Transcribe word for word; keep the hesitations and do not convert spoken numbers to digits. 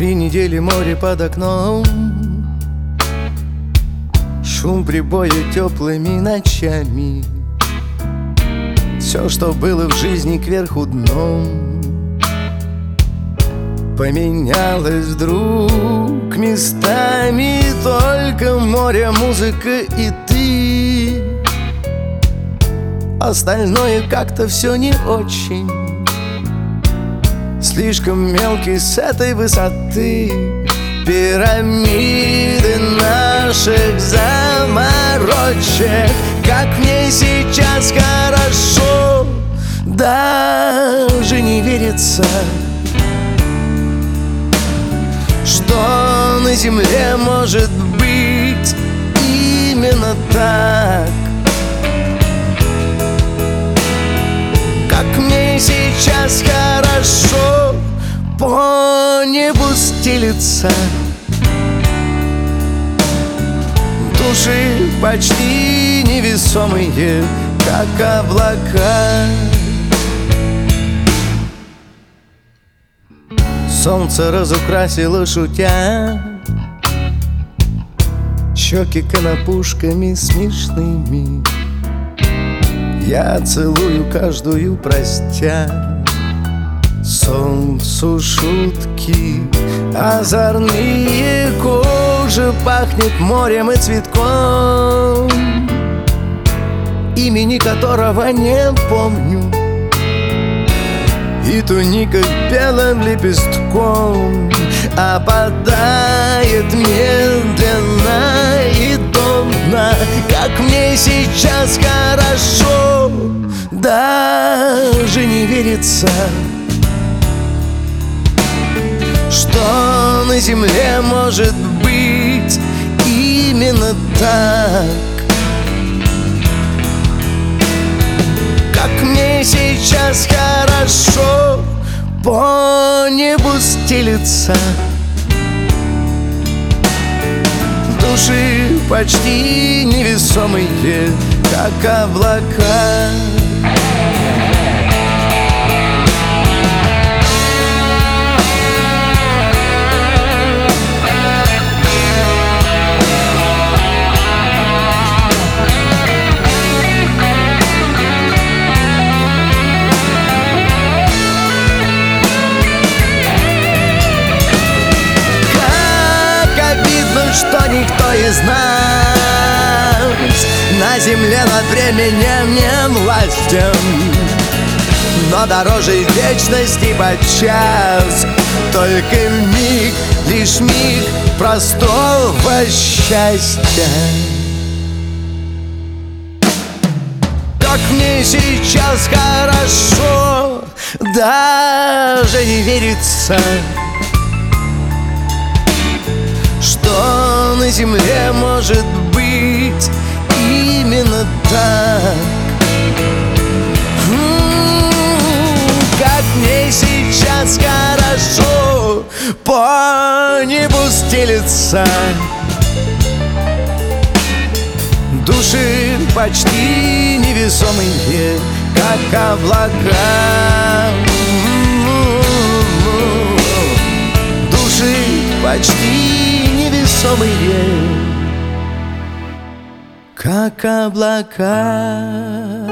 Три недели море под окном, шум прибоя теплыми ночами. Все, что было в жизни, кверху дном поменялось вдруг местами. Только море, музыка и ты. Остальное как-то все не очень, слишком мелкий с этой высоты. Пирамиды наших заморочек. Как мне сейчас хорошо, даже не верится, что на земле может быть именно так. Как мне сейчас хорошо, по небу стелится, души почти невесомые, как облака. Солнце разукрасило, шутя, щеки конопушками смешными. Я целую каждую, простя солнцу шутки озорные. Кожа пахнет морем и цветком, имени которого не помню, и туника белым лепестком опадает медленно и томно. Как мне сейчас хорошо, даже не верится, что на земле может быть именно так. Как мне сейчас хорошо, по небу стелится, души почти невесомые, как облака. Что никто из нас на земле над временем не властен, но дороже вечности подчас только миг, лишь миг простого счастья. Как мне сейчас хорошо, даже не верится, что на земле может быть именно так. М-м-м, как мне сейчас хорошо, по небу стелется, души почти невесомые, как облака. М-м-м, души почти невесомые, как облака.